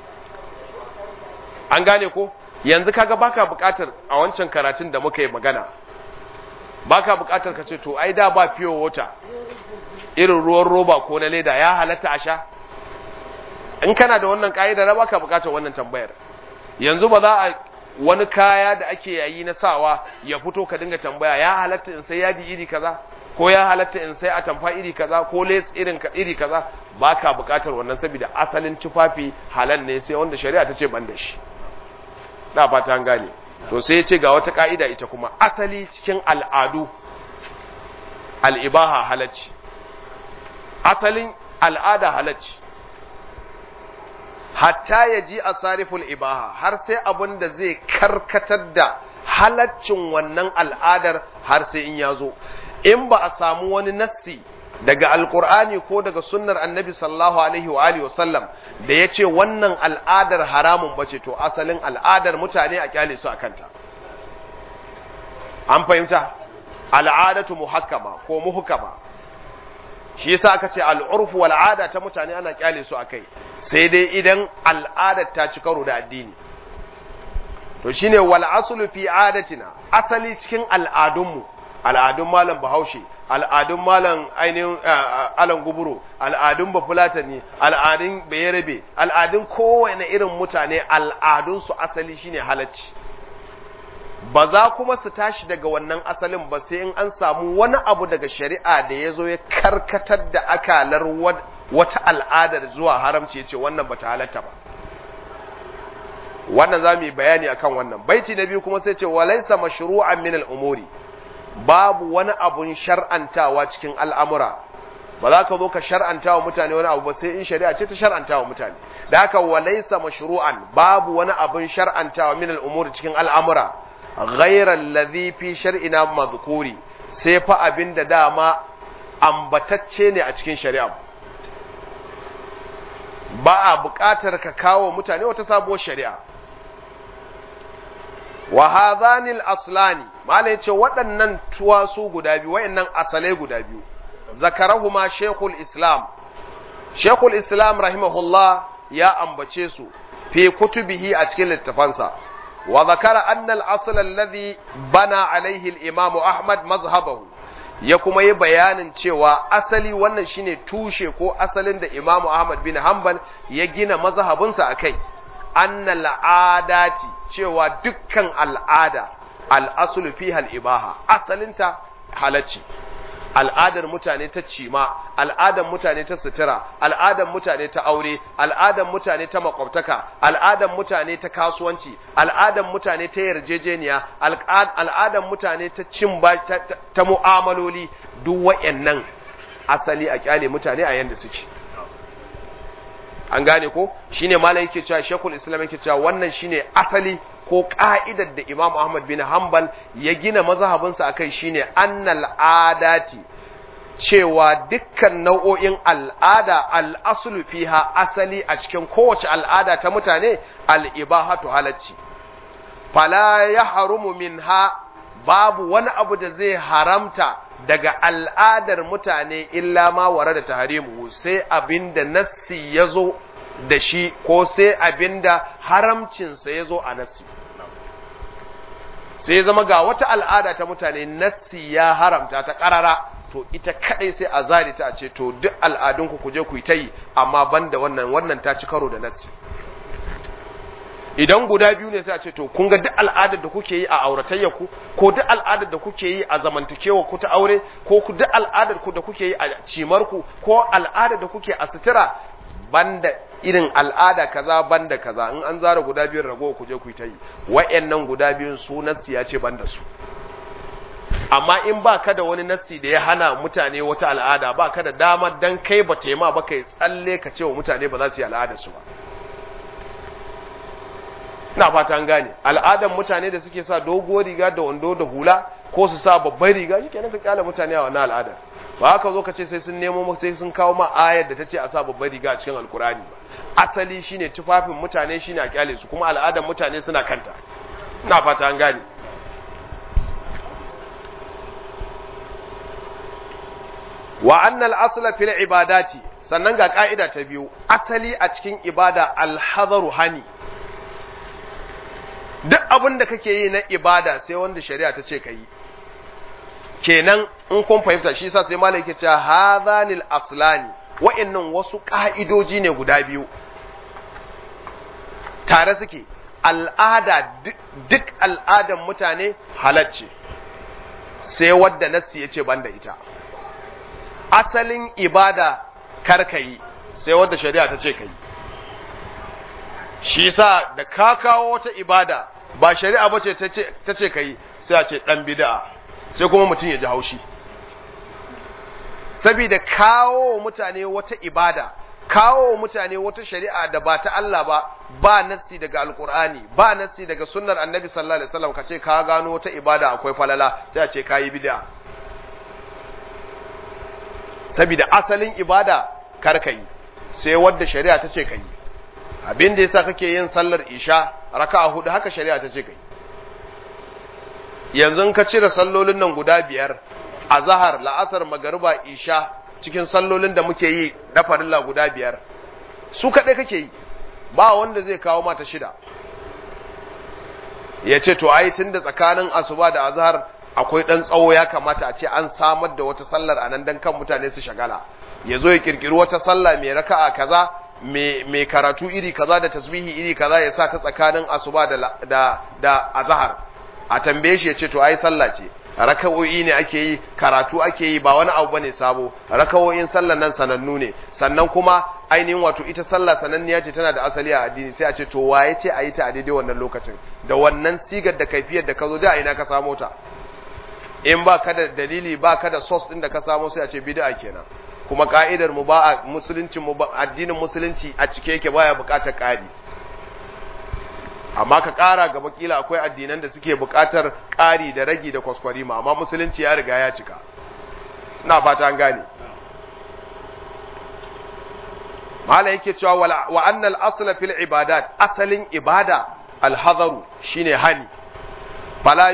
an gane ko? Yanzu kaga baka buƙatar a wancan karatun da muka yi magana, baka buƙatar ka ce to ai da ba fiyo wata irin ruwan roba ko na leda ya halatta a sha. In kana da wannan ka'ida na baka buƙatar wannan tambayar. Yanzu ba za a wani kaya da ake yayi na sawa ya fito ka dinga tambaya ya halatta in sai yadi iri kaza, ko ya halatta in sai atamfa iri kaza, ko les iri kaza. Baka bukatar wannan saboda asalin tufafi halal ne sai wanda shari'a ta ce ban da shi. Da fata an gane. To sai ya ce ga wata ka'ida ita kuma, asali cikin al'adu al'ibaha halacci, asalin al'ada halacci, hatta ya ji a sariful ibaha, har sai abin da zai karkatar da halaccin wannan al'adar har sai in ya zo. In ba a samu wani nassi daga alkur'ani ko daga sunnar annabi sallallahu alaihi wa alihi wasallam da ya ce wannan al'adar haramun bace, to asalin al'adar mutane a kyale su a kanta. An fahimta? Al'adatu muhakkama ko muhkama, shi yasa aka ce al'urfu wal ada ta mutane ana kyale su akai, sai dai idan al'adar ta ci karo da addini. to shine wal aslu fi adatina, asali cikin al'adunmu, al'adun malam Bahaushe, al'adun malam ainihin alan guburo, al'adun bafulatani, al'adun bayarabe, al'adun kowane irin mutane, al'adunsu asali shine halacci. Ba za kuma su tashi daga wannan asalin ba sai in an samu wani abu daga shari'a da ya zo ya karkatar da akalar wata al'adar zuwa haramci, ya ce wannan ba ta halatta ba. Wannan za mu yi bayani akan wannan. Baiti na biyu kuma sai ce walaisa mashru'an min al'umuri, babu wani abun shar'antawa cikin al'amura. Ba za ka zo ka shar'antawa mutane wani abu ba sai in shari'a ce ta shar'antawa mutane. Da haka walaisa mashru'an, babu wani abun shar'antawa min al'umuri cikin al'amura, ghairar ladhi fi shar'ina mazkuri, sai fa abin da dama ambatacce ne a cikin shari'a. Ba a buƙatar ka kawo mutane wata sabuwar shari'a. Wa hadhani al-aslani, malai ce waɗannan tuwasu guda biyu, waɗannan asalai guda biyu, zakarahuma Sheikhul Islam. Sheikhul Islam rahimahullah ya ambace su fi kutubihi a cikin littafansa. Wa zakara anna al-asl alladhi bana alaihi al-Imam Ahmad mazhabahu, ya kuma yi bayanin cewa asali wannan shine tushe ko asalin da Imam Ahmad bin Hanbal ya gina mazhabinsa akai. Annal adati, cewa dukkan al'ada al'asulu fiha al'ibaha, asalinta halacci. Al'adar mutane ta cima, al'adar mutane ta sutura, al'adar mutane ta aure, al'adar mutane ta makwabtaka, al'adar mutane ta kasuwanci, al'adar mutane ta yarjejeniya, al'adar mutane ta cin ta mu'amaloli, duk wayannan asali a kyale mutane a yanda suke. An gane ko? Shine malai yake cewa, Sheikhul Islam yake cewa wannan shine asali ko ka'idar da Imam Ahmad bin Hanbal ya gina mazhabinsa akai, shine annal adati, cewa dukkan nau'o'in al'ada al'aslu fiha, asali a cikin kowace al'ada ta mutane al'ibahatu halacci. Fala yahrumu minha, babu wani abu da zai haramta daga al'adar mutane illa ma ware da taharimu, sai abinda nassi ya zo da shi, ko sai abinda haramcinsa ya zo a nassi. Sai zama ga wata al'ada ta mutane nassi ya haramta ta ƙarara, to ita kadai sai a zari ta a ce to duk al'adunku ku je ku yi ta yi, amma banda wannan ta ci karo da nassi. Idan guda biyu ne sai a ce to kun ga duk al'adar da kuke yi a auratayyarku, ko duk al'adar da kuke yi a zamantakewa ku ta aure, ko duk al'adar ku da kuke yi a cimarku, ko al'adar da kuke a sutura, banda irin al'ada kaza banda kaza, in an zara guda biyun rago ku je ku yi ta yi. Wa'annan guda biyun su nassi ya ce banda su. Amma in ba ka da wani nassi da ya hana mutane wata al'ada, ba ka da dama dan kai ba tema ba kai tsalle ka ce wa mutane ba za su yi al'adar su ba. Ina fata an gane, al'adan mutane da suke sa doguwar riga da wando da hula, ko su sa babbar riga, shi kenan ka kyale mutane a wannan al'adar. Ba haka zo ka ce sai sun nemo, sai sun kawo ma ayar da ta ce a sa babbar riga a cikin alkurani ba. Asali shine tufafin mutane shine a kyale su, kuma al'adan mutane suna kanta. Ina fata an gane. Wa annal asla fil ibadati, sannan ga ka'ida ta biyu, asali a cikin ibada alhadaru hani. Duk abin da kake yi na ibada sai wanda shari'a ta ce ka yi. Kenan in kun fahimta, shi yasa sai malai yake cewa hadhanil aslani, wa'annan wasu ka'idoji ne guda biyu tare suke. Al'ada, duk al'adan mutane halacce, sai wadda nassi ya ce banda ita. Asalin ibada karkayi, sai wadda shari'a ta ce ka yi. Shi sa da ka kawo wata ibada ba shari'a ba ce ta ce ka yi, sai a ce ɗan bid'a, sai kuma mutum ya ji haushi. Sabida kawo mutane wata ibada, kawo mutane wata shari'a da ba ta Allah ba, ba nassi daga alkur'ani, ba nassi daga sunnar annabi sallallahu alaihi wasallam, ka ce ka gano wata ibada akwai falala, sai a ce ka yi bid'a. Sabida asalin ibada kar ka yi, sai wadda shari'a ta ce ka yi. Abin da yasa kake yin sallar isha raka'a 4, haka shari'a ta ce kai. Yanzu ka cire sallolin nan guda 5, azhar, la'asar, magriba, isha, cikin sallolin da muke yi na farilla guda 5, su kadai kake yi, ba wanda zai kawo mata 6. ya ce to ai tunda tsakanin asuba da azhar akwai dan tsawo ya kamata a ce an samar da wata sallar anan dan kan mutane su shagala ya zo ya kirkiri wata sallah mai raka'a kaza mai karatu iri kaza da tasbihi iri kaza ya sa ta tsakanin asuba da azhar a tambaye shi ya ce to ai sallah ce raka'o'i ne ake yi karatu ake yi ba wani abu bane sabo raka'o'in sallar nan sanannu ne sannan kuma ainihin wato ita sallah sananniya ce tana da asali a addini sai a ce to waye ce a yi ta a daidai wannan lokacin da wannan sigar da kaifiyar da ka zo da ina ka samo ta in ba ka da dalili ba ka da source din da ka samo sai a ce bid'a kenan kuma ka'idar mu ba a musulunci mu ba addinin musulunci a cike yake baya bukatar ƙari amma ka ƙara gaba kila akwai addinan da suke bukatar ƙari da ragi da kwaskwarima amma musulunci ya riga ya cika ina fata an gane mala yake cewa wa annal asla fil ibadat asalin ibada al-hadaru shine hani fala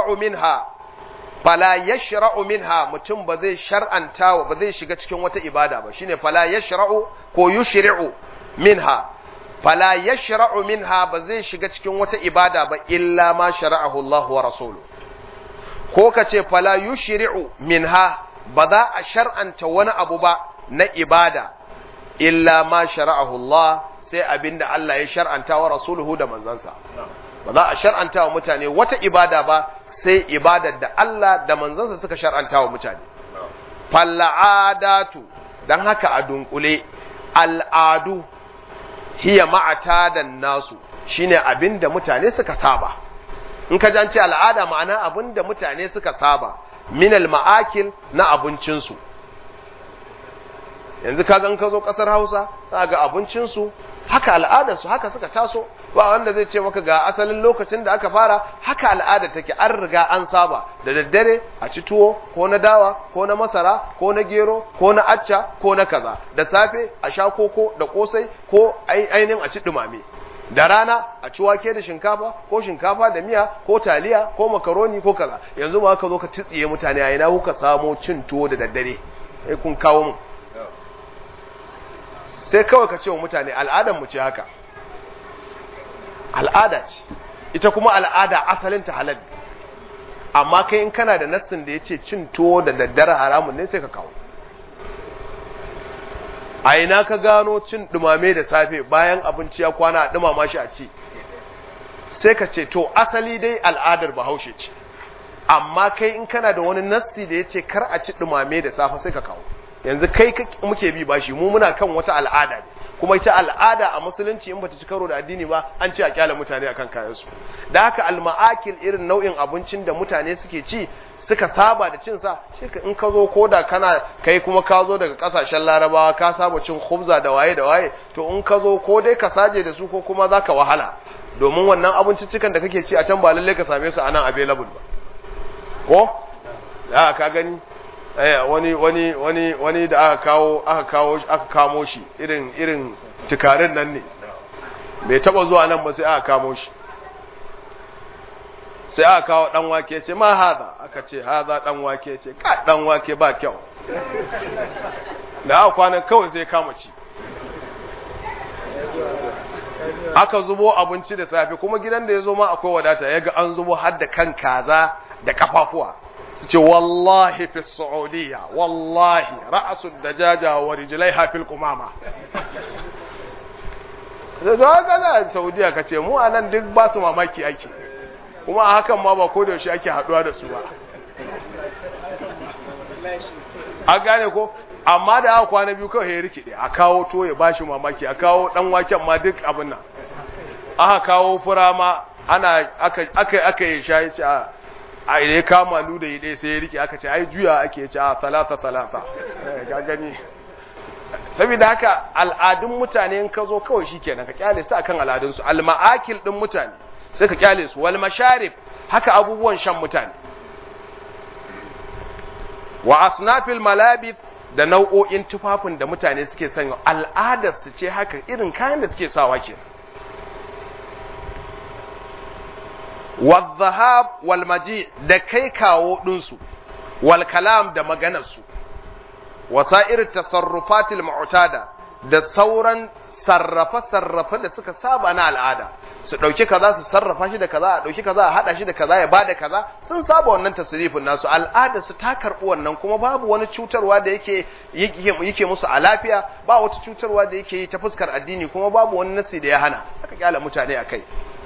yashra'u minha mutum ba zai shar'anta ba zai shiga cikin wata ibada ba shine fala yashra'u ko yushri'u minha fala yashra'u minha ba zai shiga cikin wata ibada ba illa ma shara'ahu Allah wa rasuluhu ko kace fala yushri'u minha ba za a shar'anta wani abu ba na ibada illa ma shara'ahu Allah sai abinda Allah ya shar'anta wa rasuluhu da manzansa ba za a shar'anta wa mutane wata ibada ba sai ibadar da Allah da manzansa suka shar'anta wa mutane fal'adatu dan haka a dunkule al'adu hiya ma'atadan nasu shine abinda mutane suka saba in ka jance al'ada ma'ana abinda mutane suka saba min al-ma'akil na abincinsu yanzu kaga in ka zo kasar Hausa za ga abincinsu haka al'adarsu haka suka taso ba wanda zai ce maka ga asalin lokacin da aka fara haka al'ada take an riga an saba da daddare a ci tuwo ko na dawa ko na masara ko na gero ko na acca ko na kaza da safe a sha koko da kosai ko ainihin a ci dumame da rana a ci wake da shinkafa ko shinkafa da miya ko taliya ko makaroni ko kaza yanzu ba ka zo ka tsitsiye mutane a ina kuka samo cin tuwo da daddare sai kun kawo mu sai kawai ka ce wa mutane al'adar mu ce haka al'ada ce ita kuma al'ada asalin ta halal amma kai in kana da nassin da yace cin tuwo da daddare haramun ne sai ka kawo a ina ka gano cin dumame da safe bayan abinci ya kwana a dumama shi a ci sai ka ce to asali dai al'adar Bahaushe ce amma kai in kana da wani nassi da yace kar a ci dumame da safe sai ka kawo yanzu kai muke bi bashi mu muna kan wata al'ada ne kuma ita al'ada a musulunci in bata ci karo da addini ba an ce a kyala mutane akan kayansu da haka al-ma'akil irin nau'in abincin da mutane suke ci suka saba da cin sa sai in ka zo koda kana kai kuma ka zo daga kasashen Larabawa ka saba cin khubza da waye to in ka zo ko dai ka saje da su ko kuma zaka wahala domin wannan abinciccikan da kake ci a can ba lalle ka same su anan available ba ko da ka gani wani da aka kamo shi irin tukarin nan ne bai taba zuwa nan ba sai aka kamo shi sai aka kawo dan wake ce ma haza aka ce haza dan wake ce ka dan wake ba kyau da aka kwana kawai sai kama ci aka zubo abinci da safe kuma gidan da ya zo ma akwai wadata ya ga an zubo har da kan kaza da kafafuwa su ce wallahi fi saudiya wallahi ra'asu dajaja wa rijlaiha fil qumama da zo kana saudiya kace mu anan duk ba su mamaki ake kuma a hakan ma ba ko da yaushe ake haduwa da su ba a gane ko amma da aka kwana biyu kawai ya rikide a kawo to ya bashi mamaki a kawo dan waken ma duk abin nan aka kawo fura ma ana aka yi shayi ce a ya kama lu da yi sai ya rike aka ce ai juya ake ce a talata ga gani saboda haka al'adun mutane in ka zo kawai shikenan ka kyale su akan al'adun su al-ma'akil din mutane sai ka kyale su wal masharib haka abubuwan shan mutane wa asnafil malabith da nau'o'in tufafin da mutane suke sanya al'adar su ce haka irin kayan da suke sawa kenan والذهاب والمجيء da kai kawo ɗinsu wal kalam da maganarsu wasa'ir tasarrufatil mu'tada da sauran sarrafe da suka saba na al'ada, su ɗauki kaza su sarrafa shi da kaza, a ɗauki kaza a haɗa shi da kaza ya bada kaza, sun saba wannan tasrifin nasu, al'ada su ta karɓi wannan, kuma babu wani cutarwa da yake musu a lafiya, ba wata cutarwa da yake yi ta fuskar addini, kuma babu wani nasi da ya hana, aka kyala mutane akai.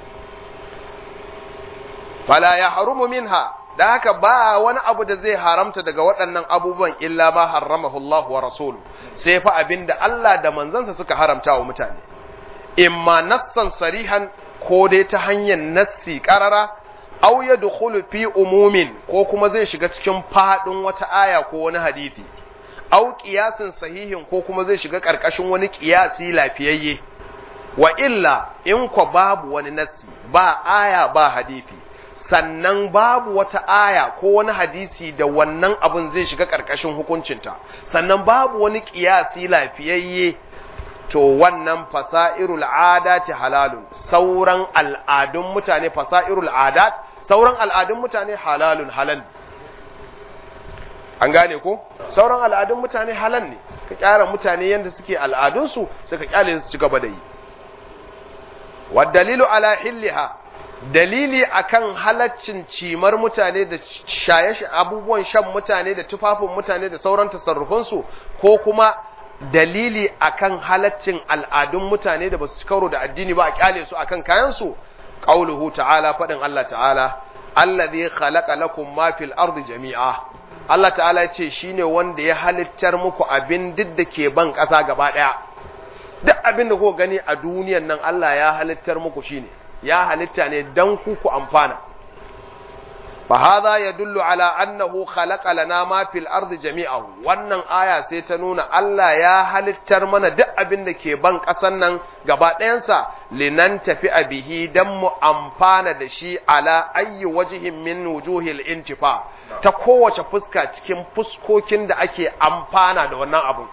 Fala ya harumu minha, da haka ba wani abu da zai haramta daga waɗannan abubuwan illa ma harramahu Allah wa rasulu, sai fa abinda Allah da manzansa suka haramta wa mutane, imma nassan sarihan ko dai ta hanyar nassi karara, aw yadkhulu fi umumin ko kuma zai shiga cikin fadin wata aya ko wani hadisi, aw qiyasin sahihin ko kuma zai shiga karkashin wani qiyasi lafiyayye. Wa illa in ko babu wani nassi, ba aya ba hadisi, sannan babu wata aya ko wani hadisi da wannan abun zai shiga karkashin hukuncinta, sannan babu wani qiyasi lafiyayye, to wannan fasairul adati halalun, sauran al'adun mutane, fasairul adat, sauran al'adun mutane halalun, halal. An gane ko? Sauran al'adun mutane halal ne, suka kyara mutane yanda suke al'adunsu, suka kyale su ci gaba da yi. Wa dalilu ala hilliha, dalili akan halaccin cimar mutane da shaye abubuwan shan mutane da tufafin mutane da sauran tasarrufinsu, ko kuma dalili akan halaccin al'adun mutane da basu karo da addini ba a kyale su akan kayansu, qauluhu ta'ala, fadin Allah ta'ala, allazi khalaqa lakum ma fil ardi jami'a. Allah ta'ala ya ce shine wanda ya halittar muku abin duk da ke ban ƙasa gaba ɗaya. Duk abin da kuka gani a duniyan nan Allah ya halittar muku shine, ya halitta ne dan ku amfana. Fa hadha yadullu ala annahu khalaqa lana ma fil ardi jami'ahu. Wannan aya sai ta nuna Allah ya halittar mana duk abin da ke ban ƙasan nan gaba ɗayansa, linan tafi bihi dan mu amfana da shi ala ayyi wajhin min wujuhil intifa, ta kowace fuska cikin fuskokin da ake amfana da wannan abun.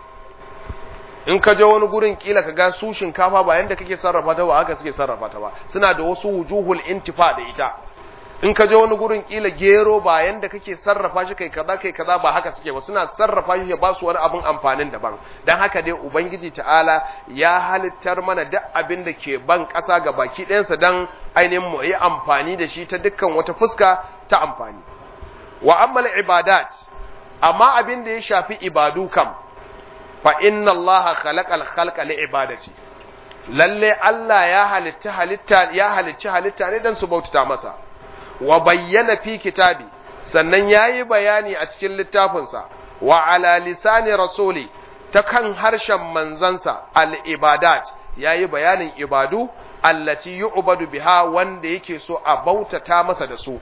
In ka je wani gurin kila ka ga su shinkafa ba yanda kake sarrafa ta ba haka suke sarrafa ta ba, suna da wasu wujuhul intifa da ita. In ka je wani gurin kila gero ba yanda kake sarrafa shi kai kaza ba haka suke ba, suna sarrafa shi ya ba su wani abun amfanin daban. Dan haka dai ubangiji ta'ala ya halittar mana duk abin da ke ban ƙasa ga baki ɗayansa dan ainihin mu yi amfani da shi ta dukkan wata fuska ta amfani. Wa ammal ibadat, amma abin da ya shafi ibadu kam, fa inna Allah khalaqal khalqa li ibadati, lalle Allah ya halicci halitta ne dan su bautata masa. Wa bayyana fi kitabi, sannan yayi bayani a cikin littafinsa, wa ala lisani rasuli, ta kan harshen manzansa, al ibadat, yayi bayanin ibadu allati yu'badu biha, wanda yake so a bautata masa da su.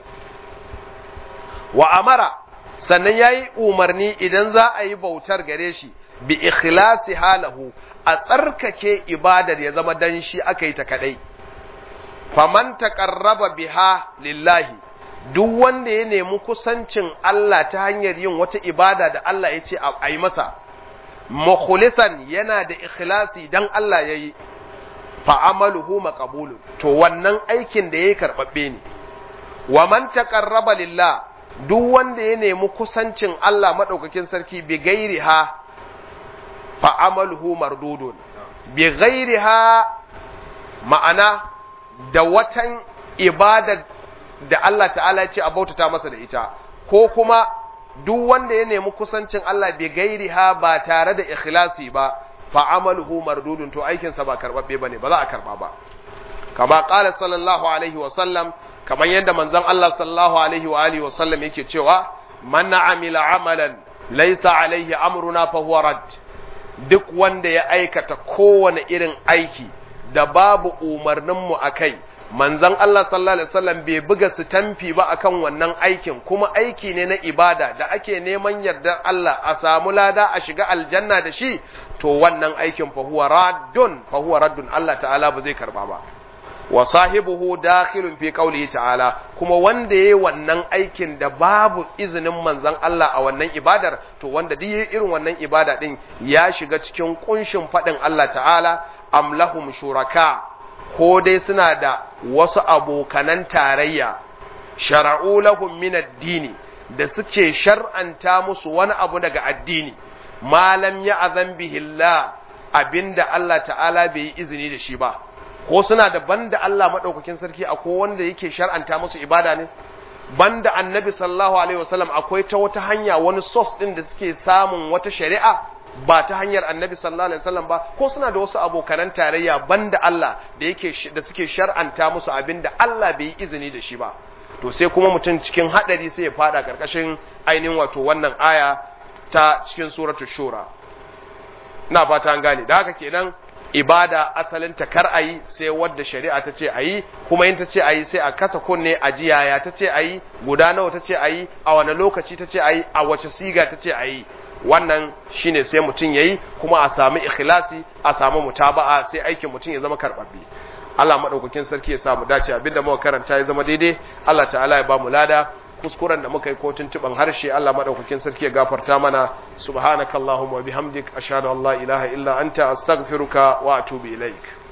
Wa amara, sannan yayi umarni idan za a yi bautar gare shi, bi ikhlasi halahu, a tsarkake ibadar ya zama dan shi aka yi ta kadai. Faman taqarraba biha lillahi, duk wanda ya nemi kusancin Allah ta hanyar yin wata ibada da Allah ya ce a yi masa, mukhlisan, yana da ikhlasi dan Allah yayi, fa amaluhu maqbulun, to wannan aikin da yayi karbabbe ne. Wa man taqarraba lillah, duk wanda ya nemi kusancin Allah madaukakin sarki bi gairiha, fa amaluhu mardudun. Bi gairiha ma'ana da watan ibada da Allah ta'ala ya ce a bautata masa da ita, ko kuma duk wanda ya nemi kusancin Allah bi gairiha ba tare da ikhlasi ba, fa amaluhu mardudun, to aikinsa ba karbabbe bane, ba za a karba ba. Kama qala sallallahu alaihi wa sallam, kamar yadda manzon Allah sallallahu alaihi wa alihi wa sallam yake cewa, man amila amalan laysa alaihi amruna fa huwa rad. Duk wanda ya aikata kowane irin aiki da babu umarninmu a kai, manzon Allah sallallahu alaihi wasallam bai buga sitamfi ba akan wannan aikin, kuma aiki ne na ibada da ake neman yardar Allah, a samu lada, a shiga aljanna da shi, to wannan aikin fa huwa raddun, Allah ta'ala ba zai karba ba. Wa sahibuhu dakhilun fi qawlihi ta'ala, kuma wanda yayi wannan aikin da babu izinin manzon Allah a wannan ibadar, to wanda duk yayi irin wannan ibada din ya shiga cikin kunshin fadin Allah ta'ala, am lahum shuraka, ko dai suna da wasu abokanan tarayya, shara'u lahum min ad-dini, da suke shar'anta musu wani abu daga addini, malam ya azan bihi Allah, abinda Allah ta'ala bai yi izini da shi ba, ko suna da banda Allah madaukakin sarki akwai wanda yake shar'anta musu ibada ne, banda annabi sallallahu alaihi wasallam akwai ta wata hanya wani source din da suke samun wata shari'a ba ta hanyar annabi sallallahu alaihi wasallam ba, ko suna da wasu abokanan tarayya banda Allah da suke shar'anta musu abinda Allah bai yi izini da shi ba. To sai kuma mutum cikin hadari sai ya fada karkashin ainihin wato wannan aya ta cikin suratul shura. Ina fata an gane. Da haka kenan ibada asalin ta kar ayi sai wadda shari'a ta ce ayi, kuma in ta ce ayi sai a kasa kunne a jiyaya ta ce ayi, guda nawa ta ce ayi, a wani lokaci ta ce ayi, a wace siga ta ce ayi. Wannan shine sai mutum yayi, kuma a samu ikhlasi, a samu mutaba'a, sai aikin mutum ya zama karbabbe. Allah madaukakin sarki ya samu dace, abinda muka karanta ya zama daidai, Allah ta'ala ya ba mu lada. Kuskuren da muka yi ko tuntuban harshe, Allah madaukakin sarki ya gafarta mana. Subhanakallahumma wa bihamdik ashhadu an la ilaha illa anta astaghfiruka wa atubu ilaik.